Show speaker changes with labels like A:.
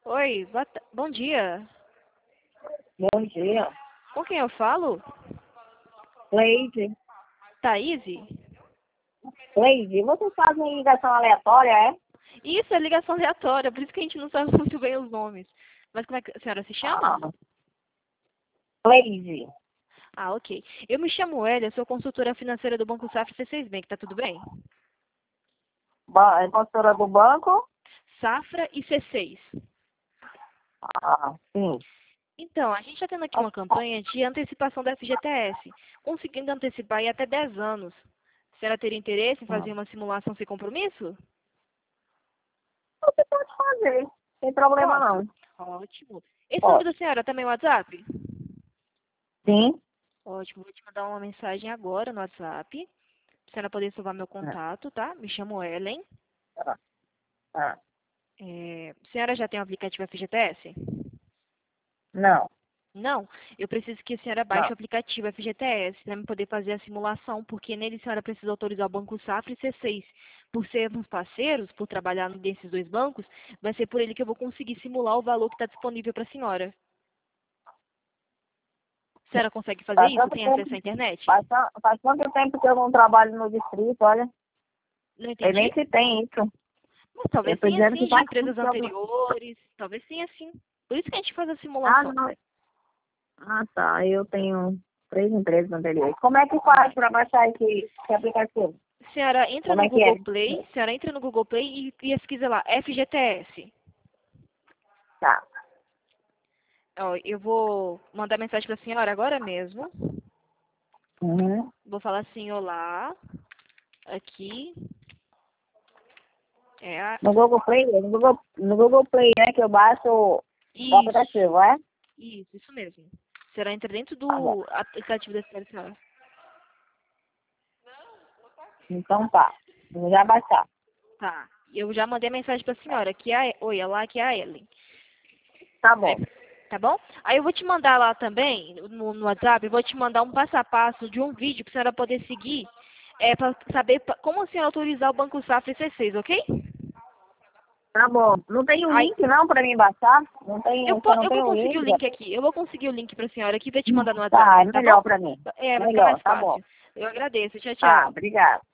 A: Oi, bom dia.
B: Bom dia.
A: Com quem eu falo?
B: Leide.
A: Thaís?
B: Leide, vocês fazem ligação aleatória, é?
A: Isso é ligação aleatória, por isso que a gente não sabe muito bem os nomes. Mas como é que a senhora se chama?
B: Ah, Leide.
A: Ah, ok. Eu me chamo Elia, sou consultora financeira do Banco Safra C6 Bank, tá tudo bem?
B: É consultora do banco?
A: Safra e C6.
B: Ah, sim.
A: Então, a gente está tendo aqui uma campanha de antecipação da FGTS, conseguindo antecipar em até 10 anos. A senhora teria interesse em fazer uma simulação sem compromisso?
B: Você pode fazer, sem problema
A: Posso.
B: não.
A: Ótimo. Esse número
B: Pode.
A: da senhora também é o WhatsApp?
B: Sim?
A: Ótimo, vou te mandar uma mensagem agora no WhatsApp, pra senhora poder salvar meu
B: Ah,
A: contato, tá? Me chamo Ellen.
B: ah, ah.
A: A senhora já tem o aplicativo FGTS?
B: Não,
A: Não, eu preciso que a senhora baixe
B: não.
A: o aplicativo FGTS para me poder fazer a simulação, porque nele a senhora precisa autorizar o Banco Safra e C6. Por sermos parceiros, por trabalhar nesses dois bancos, vai ser por ele que eu vou conseguir simular o valor que está disponível para a senhora. A senhora consegue fazer
B: Faz
A: isso?
B: tanto
A: Tem
B: tempo,
A: acesso à internet?
B: faz tanto tempo que eu não trabalho no distrito, olha.
A: Não
B: Eu
A: entendi?
B: nem se tem isso.
A: Mas
B: Eu
A: talvez
B: tô
A: tenha
B: dizendo que
A: sim, de
B: faz tempo
A: empresas
B: que eu não...
A: anteriores, talvez tenha sim. Por isso que a gente faz a
B: Ah,
A: simulação.
B: não. Ah, tá. Eu tenho 3 empresas anteriores. Como é que
A: Ah,
B: faz para baixar esse aplicativo?
A: a senhora entra
B: Como
A: no
B: é que é?
A: Google Play, a senhora entra no Google Play e pesquisa lá, FGTS.
B: Tá.
A: Ó, eu vou mandar mensagem para a senhora agora mesmo.
B: Uhum.
A: Vou falar assim, olá, aqui é a...
B: No Google Play, no Google Play, né, que eu baixo o
A: Isso,
B: aplicativo, é?
A: isso mesmo. A senhora entra dentro
B: Tá bom.
A: do aplicativo da senhora.
B: Então tá. Vou já baixar.
A: Tá. Eu já mandei a mensagem para a senhora, que é a... Oi, olá, aqui é a Ellen.
B: Tá
A: Aí,
B: bom.
A: tá bom? Aí eu vou te mandar lá também, no WhatsApp, eu vou te mandar um passo a passo de um vídeo para a senhora poder seguir, para saber como a senhora autorizar o Banco Safra e C6, ok?
B: Tá bom. Não tem o
A: Aí,
B: link não pra mim baixar? Não tem, você não
A: eu
B: tem
A: vou
B: o
A: conseguir o
B: link?
A: link aqui. Eu vou conseguir o link para a senhora aqui para te mandar no
B: Tá, é
A: WhatsApp, tá bom?
B: melhor pra mim.
A: É, vai ficar
B: Melhor,
A: mais
B: tá bom.
A: fácil. Eu agradeço. Tchau,
B: Tá,
A: tchau.
B: obrigada.